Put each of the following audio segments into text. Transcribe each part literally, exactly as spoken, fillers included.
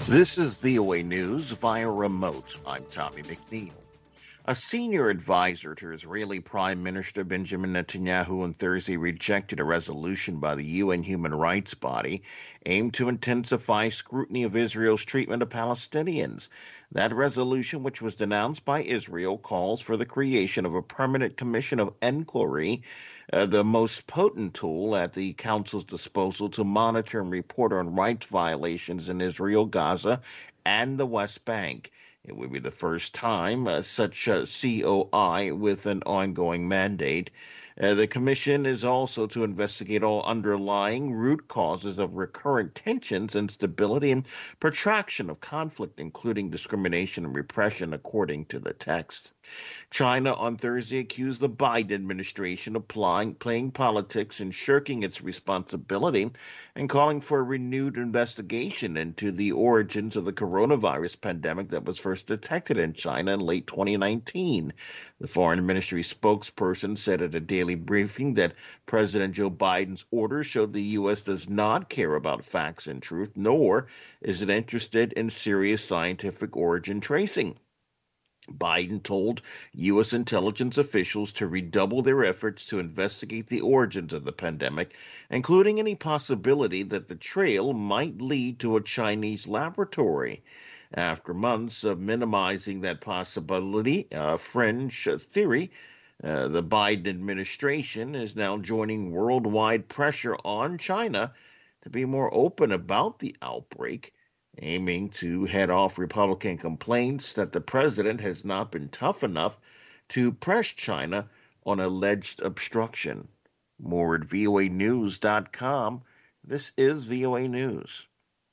This is V O A News via remote. I'm Tommy McNeil. A senior advisor to Israeli Prime Minister Benjamin Netanyahu on Thursday rejected a resolution by the U N human rights body aimed to intensify scrutiny of Israel's treatment of Palestinians. That resolution, which was denounced by Israel, calls for the creation of a permanent commission of inquiry, uh, the most potent tool at the Council's disposal to monitor and report on rights violations in Israel, Gaza, and the West Bank. It would be the first time uh, such a C O I with an ongoing mandate. Uh, the commission is also to investigate all underlying root causes of recurrent tensions, instability, and protraction of conflict, including discrimination and repression, according to the text. China on Thursday accused the Biden administration of playing, playing politics and shirking its responsibility and calling for a renewed investigation into the origins of the coronavirus pandemic that was first detected in China in late twenty nineteen. The Foreign Ministry spokesperson said at a daily briefing that President Joe Biden's order showed the U S does not care about facts and truth, nor is it interested in serious scientific origin tracing. Biden told U S intelligence officials to redouble their efforts to investigate the origins of the pandemic, including any possibility that the trail might lead to a Chinese laboratory. After months of minimizing that possibility, a fringe theory, uh, the Biden administration is now joining worldwide pressure on China to be more open about the outbreak, aiming to head off Republican complaints that the president has not been tough enough to press China on alleged obstruction. More at V O A news dot com. This is V O A News.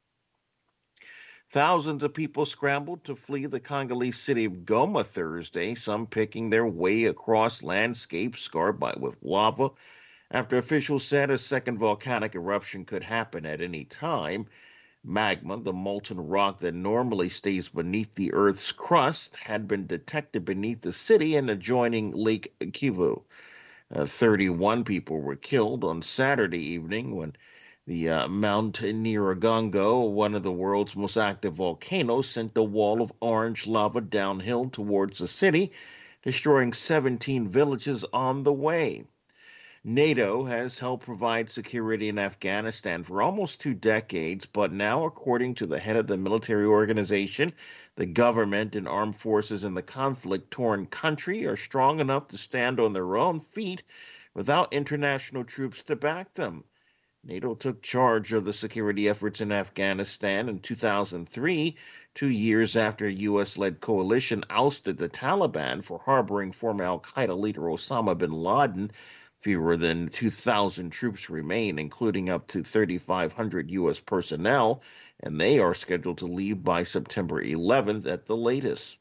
Thousands of people scrambled to flee the Congolese city of Goma Thursday, some picking their way across landscapes scarred by with lava, after officials said a second volcanic eruption could happen at any time. Magma, the molten rock that normally stays beneath the Earth's crust, had been detected beneath the city and adjoining Lake Kivu. Uh, thirty-one people were killed on Saturday evening when the uh, Mount Nyiragongo, one of the world's most active volcanoes, sent a wall of orange lava downhill towards the city, destroying seventeen villages on the way. NATO has helped provide security in Afghanistan for almost two decades, but now, according to the head of the military organization, the government and armed forces in the conflict-torn country are strong enough to stand on their own feet without international troops to back them. NATO took charge of the security efforts in Afghanistan in two thousand three, two years after a U S-led coalition ousted the Taliban for harboring former al-Qaeda leader Osama bin Laden. Fewer than two thousand troops remain, including up to thirty-five hundred U S personnel, and they are scheduled to leave by September eleventh at the latest.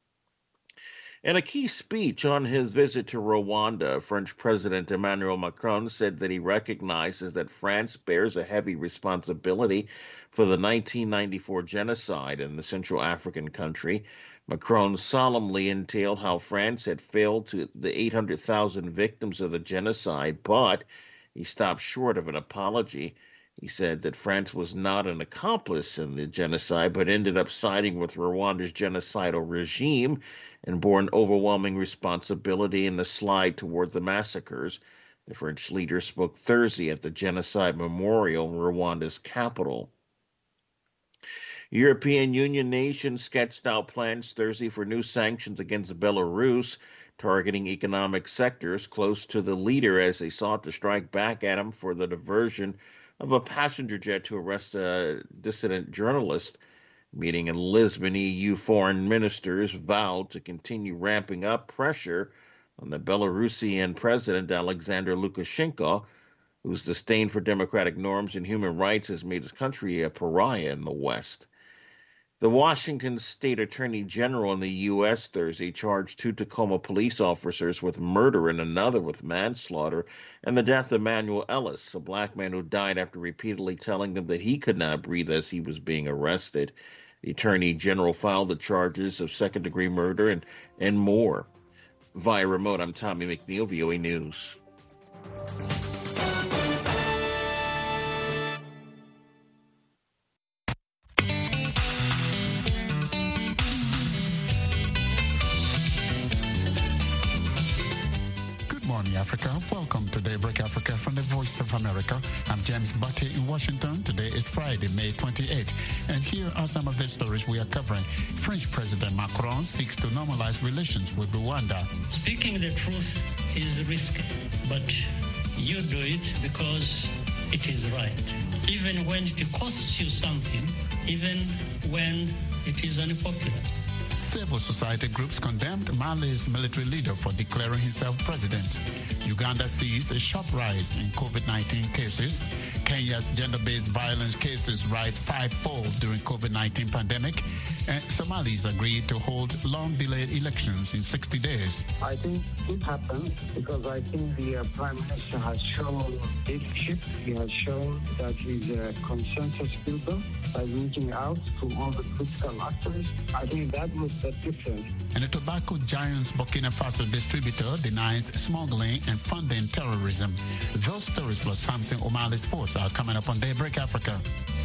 In a key speech on his visit to Rwanda, French President Emmanuel Macron said that he recognizes that France bears a heavy responsibility for the nineteen ninety-four genocide in the Central African country. Macron solemnly entailed how France had failed to the eight hundred thousand victims of the genocide, but he stopped short of an apology. He said that France was not an accomplice in the genocide, but ended up siding with Rwanda's genocidal regime and bore an overwhelming responsibility in the slide toward the massacres. The French leader spoke Thursday at the Genocide Memorial in Rwanda's capital. European Union nations sketched out plans Thursday for new sanctions against Belarus, targeting economic sectors close to the leader as they sought to strike back at him for the diversion of a passenger jet to arrest a dissident journalist. Meeting in Lisbon, E U foreign ministers vowed to continue ramping up pressure on the Belarusian president Alexander Lukashenko, whose disdain for democratic norms and human rights has made his country a pariah in the West. The Washington State Attorney General in the U S Thursday charged two Tacoma police officers with murder and another with manslaughter and the death of Manuel Ellis, a black man who died after repeatedly telling them that he could not breathe as he was being arrested. The Attorney General filed the charges of second-degree murder and, and more. Via remote, I'm Tommy McNeil, V O A News. Africa. Welcome to Daybreak Africa from the Voice of America. I'm James Butte in Washington. Today is Friday, May twenty-eighth. And here are some of the stories we are covering. French President Macron seeks to normalize relations with Rwanda. Speaking the truth is risky, but you do it because it is right. Even when it costs you something, even when it is unpopular. Civil society groups condemned Mali's military leader for declaring himself president. Uganda sees a sharp rise in COVID nineteen cases. Kenya's gender-based violence cases rise five-fold during COVID nineteen pandemic. And Somalis agreed to hold long-delayed elections in sixty days. I think it happened because I think the uh, Prime Minister has shown leadership. He has shown that he's a consensus builder by reaching out to all the political actors. I think that was the difference. And the tobacco giant's Burkina Faso distributor denies smuggling and funding terrorism. Those stories plus Samson O'Malley Sports are coming up on Daybreak Africa.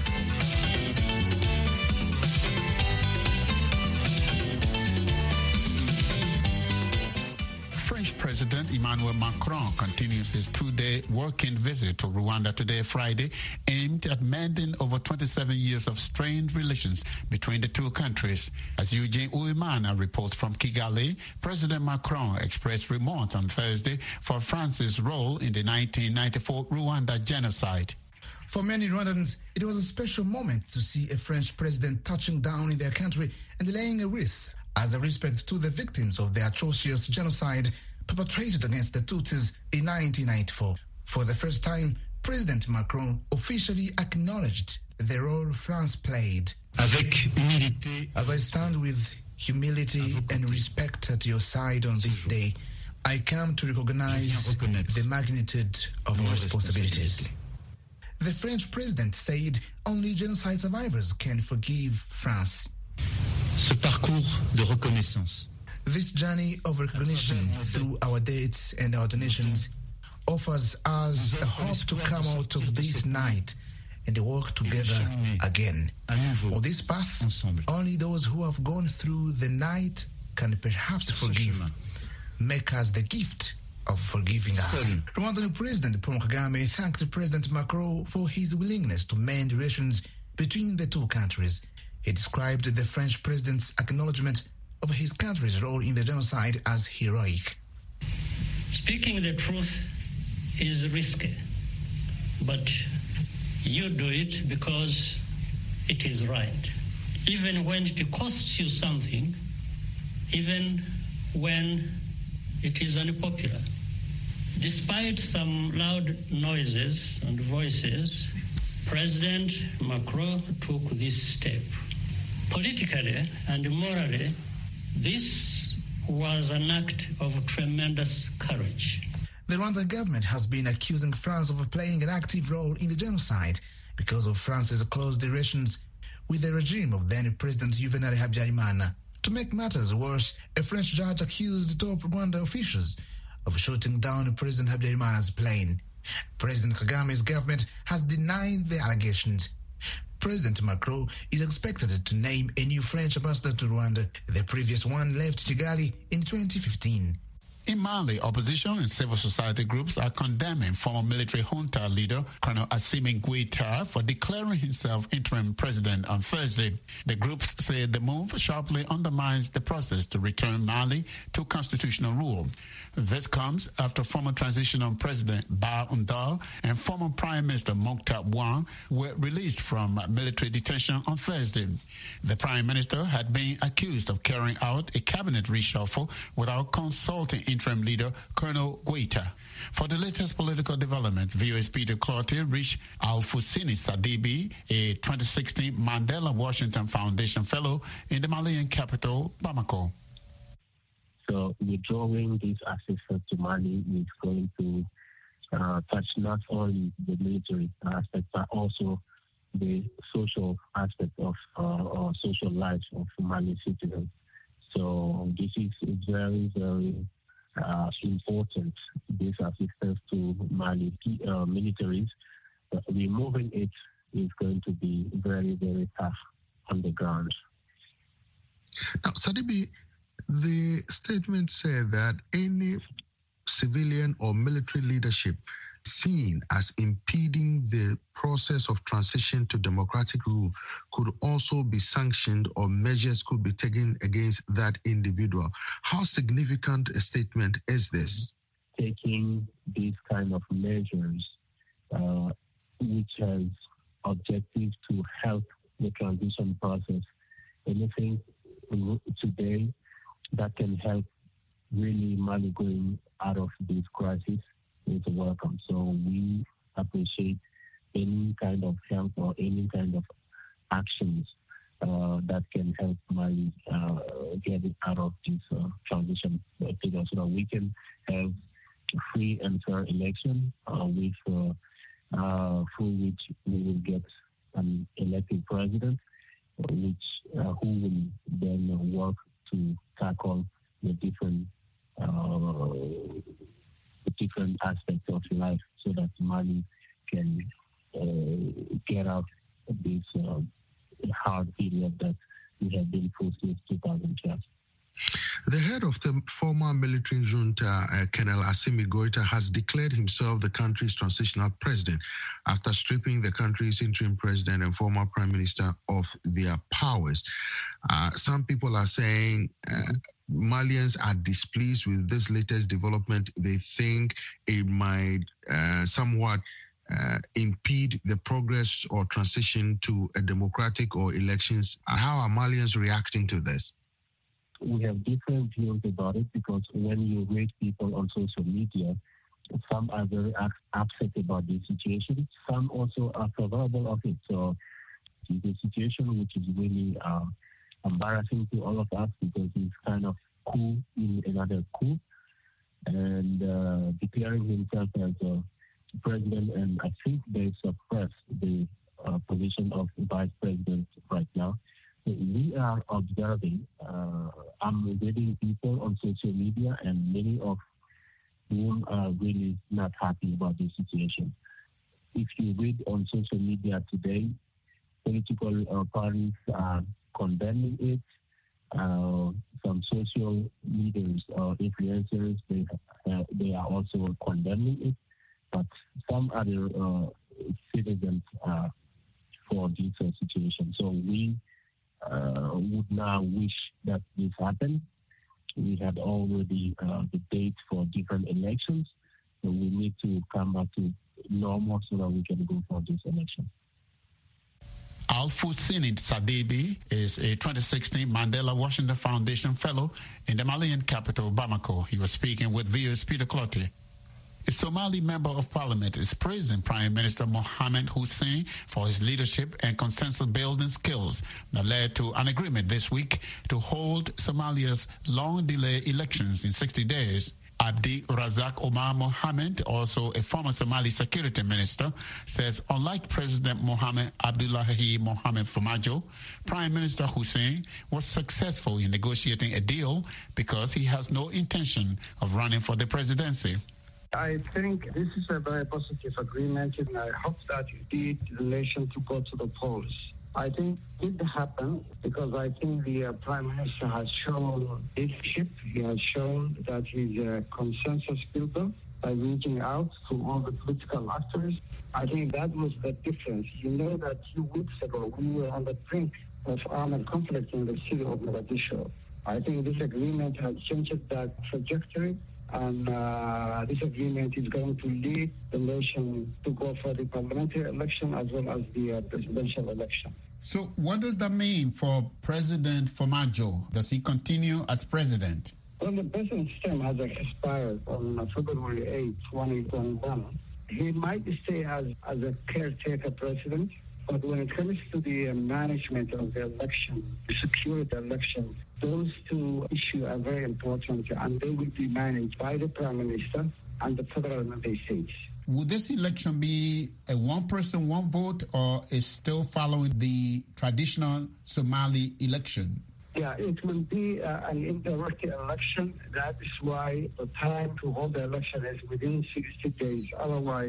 French President Emmanuel Macron continues his two-day working visit to Rwanda today, Friday, aimed at mending over twenty-seven years of strained relations between the two countries. As Eugene Uwimana reports from Kigali, President Macron expressed remorse on Thursday for France's role in the nineteen ninety-four Rwanda genocide. For many Rwandans, it was a special moment to see a French president touching down in their country and laying a wreath as a respect to the victims of the atrocious genocide perpetrated against the Tutsis in nineteen ninety-four. For the first time, President Macron officially acknowledged the role France played. Avec humilité, As I stand with humility and respect at your side on this day, I come to recognize the magnitude of our responsibilities. The French president said only genocide survivors can forgive France. Ce parcours de reconnaissance, This journey of recognition through our dates and our donations offers us a hope to come out of this night and work together again. On this path, only those who have gone through the night can perhaps forgive. Make us the gift of forgiving us. Rwandan President Paul Kagame thanked President Macron for his willingness to mend relations between the two countries. He described the French president's acknowledgement of his country's role in the genocide as heroic. Speaking the truth is risky, but you do it because it is right. Even when it costs you something, even when it is unpopular. Despite some loud noises and voices, President Macron took this step. Politically and morally, this was an act of tremendous courage. The Rwandan government has been accusing France of playing an active role in the genocide because of France's close relations with the regime of then President Juvenal Habyarimana. To make matters worse, a French judge accused top Rwanda officials of shooting down President Habyarimana's plane. President Kagame's government has denied the allegations. President Macron is expected to name a new French ambassador to Rwanda. The previous one left Kigali in twenty fifteen. In Mali, opposition and civil society groups are condemning former military junta leader Colonel Assimi Goïta for declaring himself interim president on Thursday. The groups say the move sharply undermines the process to return Mali to constitutional rule. This comes after former transitional president Ba Undar and former Prime Minister Mokhtar Ouane were released from military detention on Thursday. The Prime Minister had been accused of carrying out a cabinet reshuffle without consulting interim leader Colonel Goïta. For the latest political development, V O A's Peter Cloutier reached Alfousseni Sadibi, a twenty sixteen Mandela Washington Foundation Fellow in the Malian capital, Bamako. So withdrawing these assistance to Mali is going to uh, touch not only the military aspect, but also the social aspect of uh, or social life of Mali citizens. So this is very, very uh, important, this assistance to Mali uh, militaries. But removing it is going to be very, very tough on the ground. Now, Sadibi, the statement said that any civilian or military leadership seen as impeding the process of transition to democratic rule could also be sanctioned, or measures could be taken against that individual. How significant a statement is this? Taking these kind of measures, uh, which has objectives to help the transition process, anything today that can help really Mali going out of this crisis is welcome. So we appreciate any kind of help or any kind of actions uh, that can help Mali uh, get it out of this uh, transition period, so that we can have free and fair election uh, with uh, uh, through which we will get an elected president, which uh, who will then work to tackle the different uh, the different aspects of life, so that Mali can uh, get out of this uh, hard period that we have been through since two thousand twelve. The head of the former military junta, uh, Colonel Assimi Goita, has declared himself the country's transitional president after stripping the country's interim president and former prime minister of their powers. Uh, some people are saying uh, Malians are displeased with this latest development. They think it might uh, somewhat uh, impede the progress or transition to a democratic or elections. How are Malians reacting to this? We have different views about it, because when you read people on social media, some are very upset about the situation. Some also are favorable of it. So it's a situation which is really uh, embarrassing to all of us, because it's kind of coup in another coup, and uh, declaring himself as a president. And I think they suppressed the uh, position of vice president right now. We are observing, uh, I'm reading people on social media, and many of whom are really not happy about the situation. If you read on social media today, political uh, parties are condemning it. Uh, some social leaders or influencers, they, uh, they are also condemning it. But some other uh, citizens are for this uh, situation. So we Uh, would now wish that this happened. We had already uh, the date for different elections, so we need to come back to normal so that we can go for this election. Alfousseni Sadebi is a twenty sixteen Mandela Washington Foundation Fellow in the Malian capital, Bamako. He was speaking with V O's Peter Clottey. A Somali member of parliament is praising Prime Minister Mohamed Hussein for his leadership and consensus-building skills that led to an agreement this week to hold Somalia's long-delayed elections in sixty days. Abdi Razak Omar Mohamed, also a former Somali security minister, says unlike President Mohamed Abdullahi Mohamed Farmajo, Prime Minister Hussein was successful in negotiating a deal because he has no intention of running for the presidency. I think this is a very positive agreement, and I hope that indeed the nation to go to the polls. I think it did happen because I think the uh, Prime Minister has shown leadership. He has shown that he's a consensus builder by reaching out to all the political actors. I think that was the difference. You know that two weeks ago we were on the brink of armed conflict in the city of Mogadishu. I think this agreement has changed that trajectory. And uh, this agreement is going to lead the nation to go for the parliamentary election as well as the uh, presidential election. So what does that mean for President Farmajo? Does he continue as president? Well, the president's term has expired on February eighth, twenty twenty-one. He might stay as, as a caretaker president, but when it comes to the uh, management of the election, the security election, those two issues are very important, and they will be managed by the Prime Minister and the federal member states. Would this election be a one-person, one-vote, or is still following the traditional Somali election? Yeah, it will be uh, an indirect election. That is why the time to hold the election is within sixty days. Otherwise,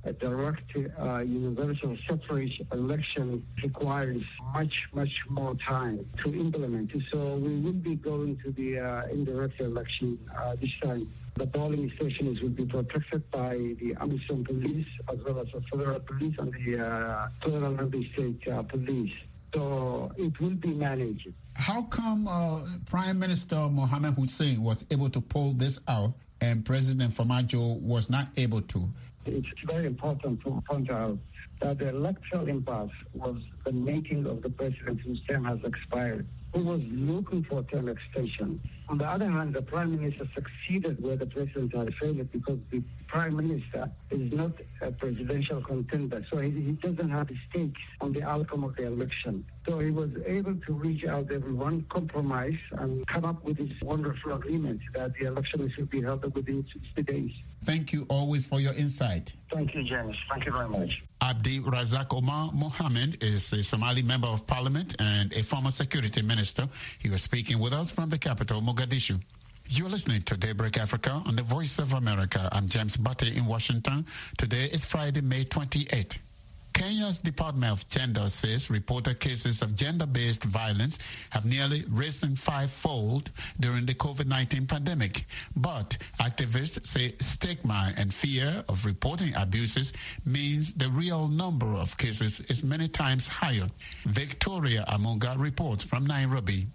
a direct uh, universal suffrage election requires much, much more time to implement. So we will be going to the uh, indirect election uh, this time. The polling stations will be protected by the Amisom police as well as the federal police and the uh, federal and the state uh, police. So it will be managed. How come uh, Prime Minister Mohamed Hussein was able to pull this out and President Farmajo was not able to? It's very important to point out that the electoral impasse was the making of the president whose term has expired, who was looking for term extension. On the other hand, the Prime Minister succeeded where the President had failed because the Prime Minister is not a presidential contender, so he, he doesn't have stakes on the outcome of the election. So he was able to reach out everyone, compromise, and come up with this wonderful agreement that the election should be held within sixty days. Thank you always for your insight. Thank you, James. Thank you very much. Abdi Razak Omar Mohammed is a Somali member of parliament and a former security minister. He was speaking with us from the capital, Mogadishu. You're listening to Daybreak Africa on the Voice of America. I'm James Butte in Washington. Today is Friday, May twenty-eighth. Kenya's Department of Gender says reported cases of gender-based violence have nearly risen fivefold during the COVID nineteen pandemic. But activists say stigma and fear of reporting abuses means the real number of cases is many times higher. Victoria Amunga reports from Nairobi.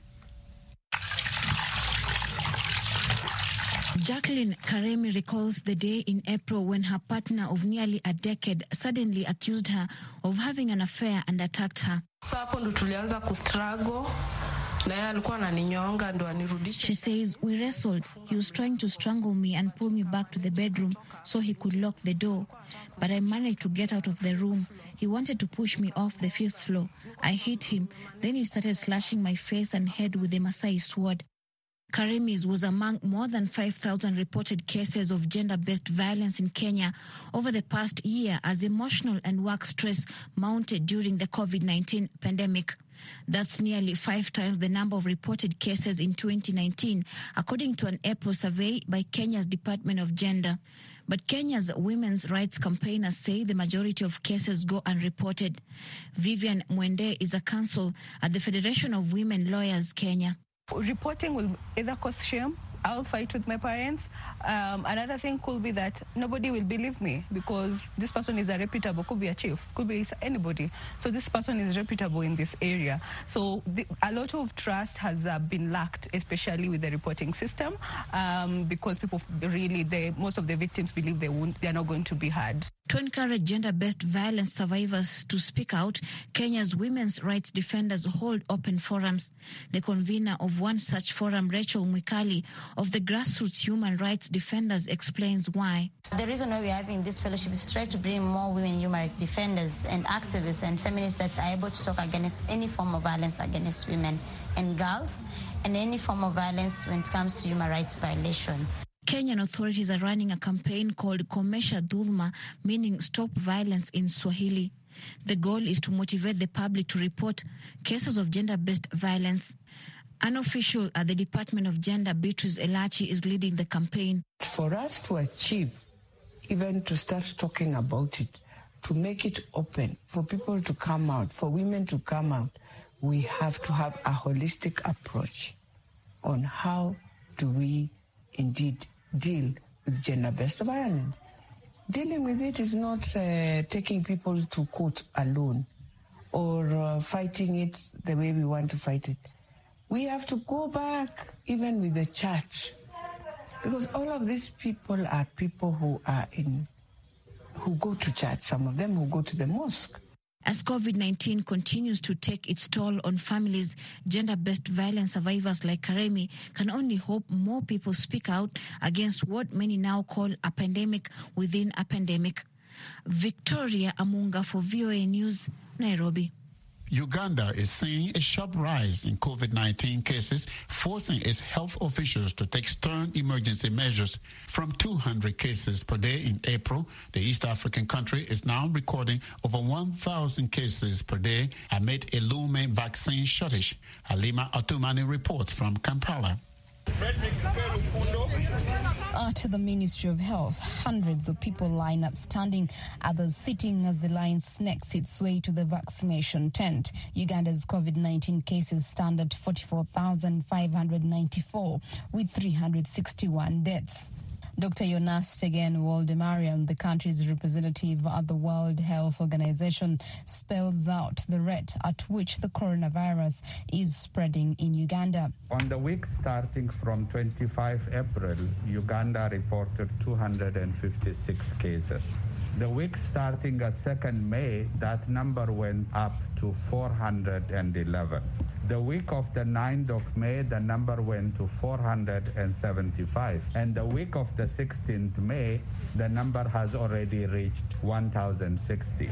Jacqueline Karemi recalls the day in April when her partner of nearly a decade suddenly accused her of having an affair and attacked her. She says, we wrestled. He was trying to strangle me and pull me back to the bedroom so he could lock the door. But I managed to get out of the room. He wanted to push me off the fifth floor. I hit him. Then he started slashing my face and head with a Maasai sword. Karemi's was among more than five thousand reported cases of gender-based violence in Kenya over the past year as emotional and work stress mounted during the COVID nineteen pandemic. That's nearly five times the number of reported cases in twenty nineteen, according to an April survey by Kenya's Department of Gender. But Kenya's women's rights campaigners say the majority of cases go unreported. Vivian Mwende is a counsel at the Federation of Women Lawyers Kenya. Reporting will either cause shame. I'll fight with my parents. Um, another thing could be that nobody will believe me because this person is a reputable, could be a chief, could be anybody. So this person is reputable in this area. So the, a lot of trust has uh, been lacked, especially with the reporting system, um, because people really, they, most of the victims believe they won't, they are not going to be heard. To encourage gender-based violence survivors to speak out, Kenya's women's rights defenders hold open forums. The convener of one such forum, Rachel Mwikali, of the grassroots human rights defenders, explains why. The reason why we're having this fellowship is to try to bring more women human rights defenders and activists and feminists that are able to talk against any form of violence against women and girls and any form of violence when it comes to human rights violation. Kenyan authorities are running a campaign called Komesha Dhulma, meaning Stop Violence in Swahili. The goal is to motivate the public to report cases of gender-based violence. An official at the Department of Gender, Beatrice Elachi, is leading the campaign. For us to achieve, even to start talking about it, to make it open, for people to come out, for women to come out, we have to have a holistic approach on how do we indeed deal with gender-based violence. Dealing with it is not uh, taking people to court alone or uh, fighting it the way we want to fight it. We have to go back even with the church, because all of these people are people who are in, who go to church, some of them who go to the mosque. As COVID nineteen continues to take its toll on families, gender-based violence survivors like Karemi can only hope more people speak out against what many now call a pandemic within a pandemic. Victoria Amunga for V O A News, Nairobi. Uganda is seeing a sharp rise in COVID nineteen cases, forcing its health officials to take stern emergency measures. From two hundred cases per day in April, the East African country is now recording over one thousand cases per day amid a looming vaccine shortage. Halima Atumani reports from Kampala. At the Ministry of Health, hundreds of people line up standing, others sitting as the line snakes its way to the vaccination tent. Uganda's COVID nineteen cases stand at forty-four thousand five hundred ninety-four, with three hundred sixty-one deaths. Doctor Jonas Tegen Woldemariam, the country's representative at the World Health Organization, spells out the rate at which the coronavirus is spreading in Uganda. On the week starting from twenty-fifth April, Uganda reported two hundred fifty-six cases. The week starting on second May, that number went up to four hundred eleven. The week of the ninth of May, the number went to four hundred seventy-five. And the week of the sixteenth of May, the number has already reached one thousand sixty.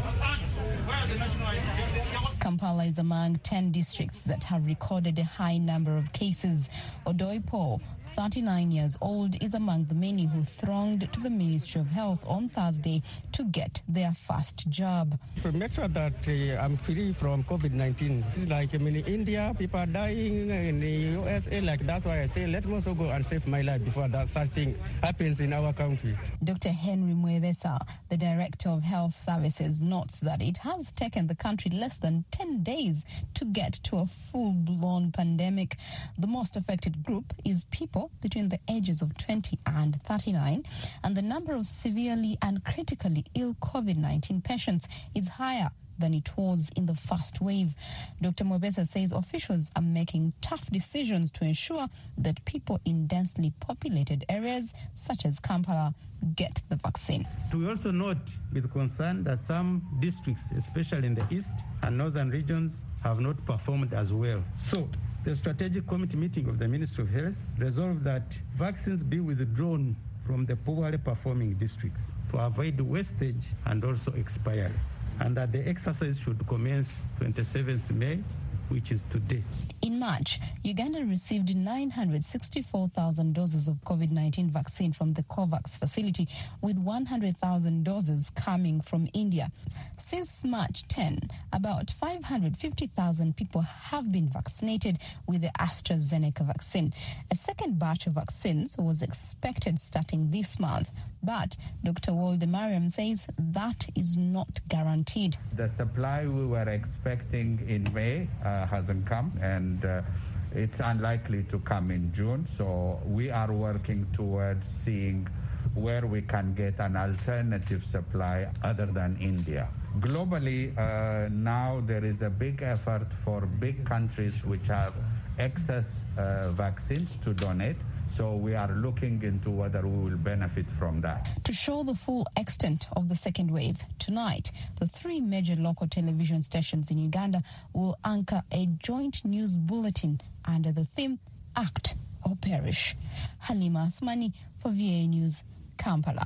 Kampala is among ten districts that have recorded a high number of cases. Odoipo, thirty-nine years old, is among the many who thronged to the Ministry of Health on Thursday to get their first jab. To make sure that uh, I'm free from COVID nineteen. Like in India, people are dying, in the U S A, like that's why I say let me also go and save my life before that such thing happens in our country. Doctor Henry Mwebesa, the Director of Health Services, notes that it has taken the country less than ten days to get to a full-blown pandemic. The most affected group is people between the ages of twenty and thirty-nine, and the number of severely and critically ill COVID nineteen patients is higher than it was in the first wave. Doctor Mwebesa says officials are making tough decisions to ensure that people in densely populated areas such as Kampala get the vaccine. We also note with concern that some districts, especially in the east and northern regions, have not performed as well. So the strategic committee meeting of the Ministry of Health resolved that vaccines be withdrawn from the poorly performing districts to avoid wastage and also expiry, and that the exercise should commence twenty-seventh of May, which is today. In March, Uganda received nine hundred sixty-four thousand doses of COVID nineteen vaccine from the COVAX facility, with one hundred thousand doses coming from India. Since March tenth, about five hundred fifty thousand people have been vaccinated with the AstraZeneca vaccine. A second batch of vaccines was expected starting this month, but Doctor Woldemariam says that is not guaranteed. The supply we were expecting in May uh, hasn't come, and uh, it's unlikely to come in June. So we are working towards seeing where we can get an alternative supply other than India. Globally, uh, now there is a big effort for big countries which have excess uh, vaccines to donate. So we are looking into whether we will benefit from that. To show the full extent of the second wave, tonight, the three major local television stations in Uganda will anchor a joint news bulletin under the theme, Act or Perish. Halima Athmani for V A News, Kampala.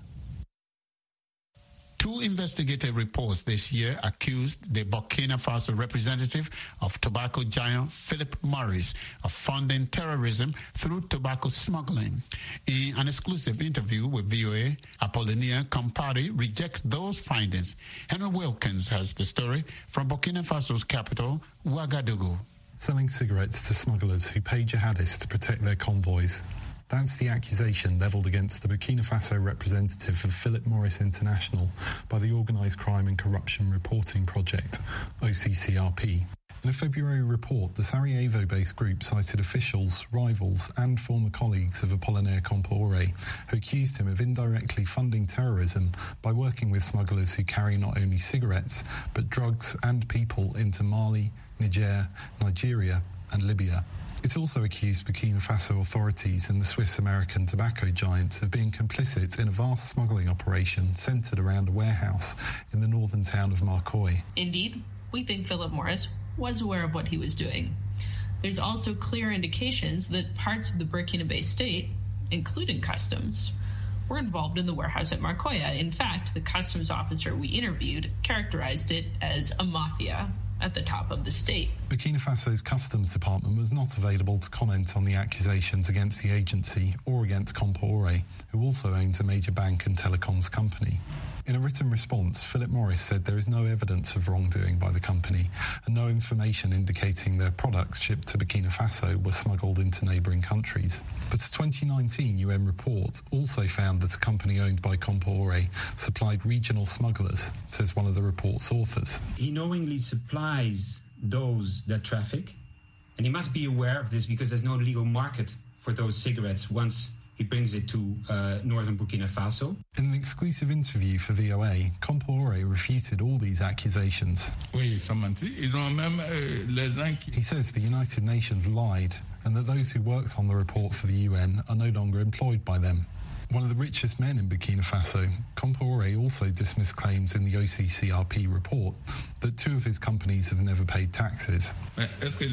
Two investigative reports this year accused the Burkina Faso representative of tobacco giant Philip Morris of funding terrorism through tobacco smuggling. In an exclusive interview with V O A, Apollonia Compari rejects those findings. Henry Wilkins has the story from Burkina Faso's capital, Ouagadougou. Selling cigarettes to smugglers who pay jihadists to protect their convoys. That's the accusation levelled against the Burkina Faso representative of Philip Morris International by the Organised Crime and Corruption Reporting Project, O C C R P. In a February report, the Sarajevo-based group cited officials, rivals and former colleagues of Apollinaire Compaoré who accused him of indirectly funding terrorism by working with smugglers who carry not only cigarettes but drugs and people into Mali, Niger, Nigeria and Libya. It also accused Burkina Faso authorities and the Swiss-American tobacco giant of being complicit in a vast smuggling operation centred around a warehouse in the northern town of Marcoy. Indeed, we think Philip Morris was aware of what he was doing. There's also clear indications that parts of the Burkina state, including customs, were involved in the warehouse at Marcoya. In fact, the customs officer we interviewed characterized it as a mafia at the top of the state. Burkina Faso's Customs Department was not available to comment on the accusations against the agency or against Compaoré, who also owns a major bank and telecoms company. In a written response, Philip Morris said there is no evidence of wrongdoing by the company and no information indicating their products shipped to Burkina Faso were smuggled into neighbouring countries. But a twenty nineteen U N report also found that a company owned by Compaoré supplied regional smugglers, says one of the report's authors. He knowingly supplies those that traffic, and he must be aware of this because there's no legal market for those cigarettes once he brings it to uh, northern Burkina Faso. In an exclusive interview for V O A, Compaoré refuted all these accusations. He says the United Nations lied and that those who worked on the report for the U N are no longer employed by them. One of the richest men in Burkina Faso, Compaoré also dismissed claims in the O C C R P report that two of his companies have never paid taxes. Are they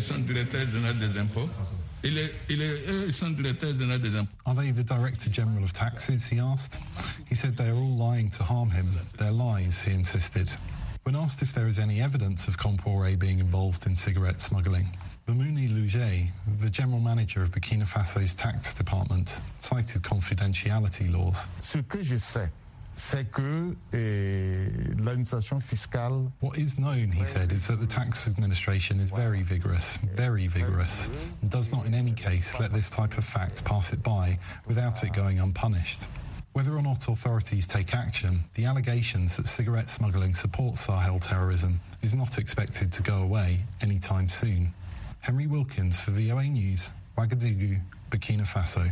the Director General of Taxes, he asked. He said they are all lying to harm him. They're lies, he insisted. When asked if there is any evidence of Compaoré being involved in cigarette smuggling, Mamouni Louget, the General Manager of Burkina Faso's tax department, cited confidentiality laws. Ce que je sais, c'est que eh, l'administration fiscale... What is known, he said, is that the tax administration is very vigorous, very vigorous, and does not in any case let this type of fact pass it by without it going unpunished. Whether or not authorities take action, the allegations that cigarette smuggling supports Sahel terrorism is not expected to go away anytime soon. Henry Wilkins for V O A News, Ouagadougou, Burkina Faso.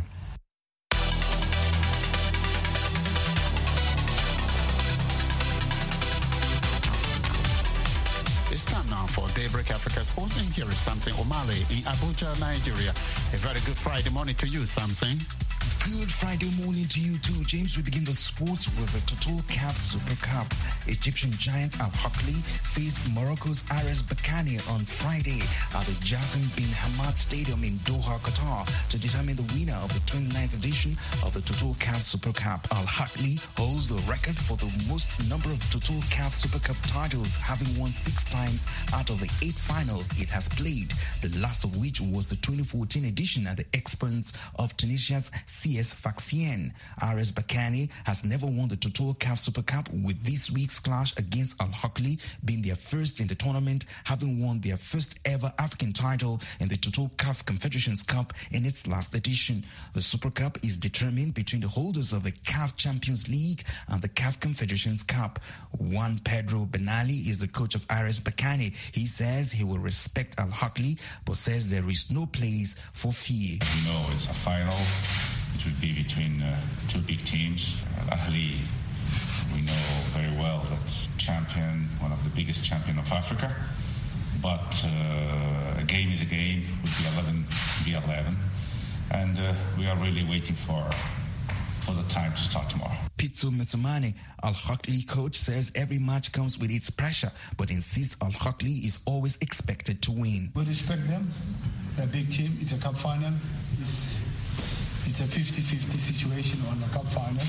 It's time now for Daybreak Africa Sports, and here is Samson Omale in Abuja, Nigeria. A very good Friday morning to you, Samson. Good Friday morning to you too, James. We begin the sports with the Total C A F Super Cup. Egyptian giant Al Ahly faced Morocco's R S Berkane on Friday at the Jassim bin Hamad Stadium in Doha, Qatar, to determine the winner of the twenty-ninth edition of the Total C A F Super Cup. Al Ahly holds the record for the most number of Total C A F Super Cup titles, having won six times out of the eight finals it has played, the last of which was the twenty fourteen edition at the expense of Tunisia's C S Sfaxien. R S Berkane has never won the Total C A F Super Cup, with this week's clash against Al Ahly being their first in the tournament, having won their first ever African title in the Total C A F Confederations Cup in its last edition. The Super Cup is determined between the holders of the C A F Champions League and the C A F Confederations Cup. Juan Pedro Benali is the coach of R S Berkane. He says he will respect Al Ahly, but says there is no place for fear. You know, it's a final. It would be between uh, two big teams. Al Ahly, we know very well that's champion, one of the biggest champion of Africa. But uh, a game is a game. Would be eleven, be eleven, and uh, we are really waiting for for the time to start tomorrow. Pitso Metsumane, Al Ahly coach, says every match comes with its pressure, but insists Al Ahly is always expected to win. We respect them. They're a big team. It's a cup final. It's It's a fifty-fifty situation on the cup final.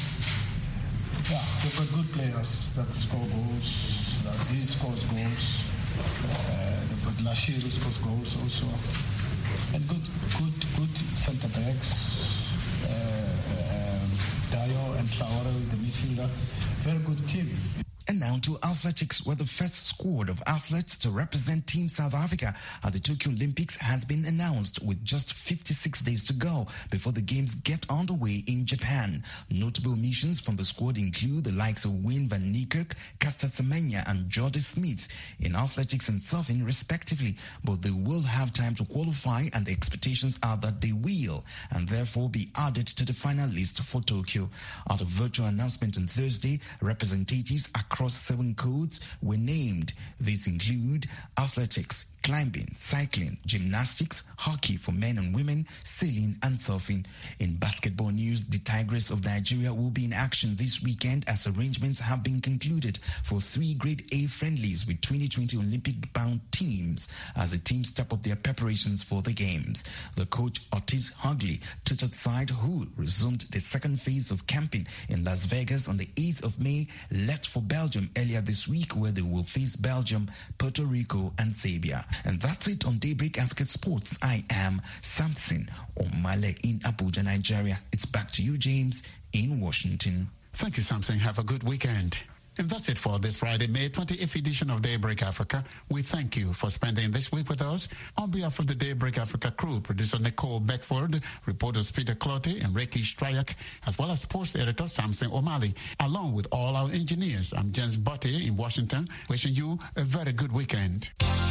Yeah, they've got good players that score goals. Aziz scores goals. Uh, they've got Lashir who scores goals also. And good, good, good centre backs. Uh, um, Dayo and Traore, the midfielder. Very good team. And now to athletics, where the first squad of athletes to represent Team South Africa at the Tokyo Olympics has been announced, with just fifty-six days to go before the games get underway in Japan. Notable missions from the squad include the likes of Wayne van Niekerk, Caster Semenya and Jordi Smith in athletics and surfing respectively, but they will have time to qualify, and the expectations are that they will, and therefore be added to the final list for Tokyo. At a virtual announcement on Thursday, representatives across Across seven codes were named. These include athletics, climbing, cycling, gymnastics, hockey for men and women, sailing and surfing. In basketball news, the Tigers of Nigeria will be in action this weekend as arrangements have been concluded for three Grade A friendlies with twenty twenty Olympic-bound teams as the teams step up their preparations for the games. The coach Otis Hugley tutored side who resumed the second phase of camping in Las Vegas on the eighth of May left for Belgium earlier this week, where they will face Belgium, Puerto Rico and Serbia. And that's it on Daybreak Africa Sports. I am Samson Omale in Abuja, Nigeria. It's back to you, James, in Washington. Thank you, Samson. Have a good weekend. And that's it for this Friday, May twenty-eighth edition of Daybreak Africa. We thank you for spending this week with us. On behalf of the Daybreak Africa crew, producer Nicole Beckford, reporters Peter Clotte and Reiki Strayak, as well as sports editor Samson O'Malley, along with all our engineers. I'm James Butte in Washington, wishing you a very good weekend.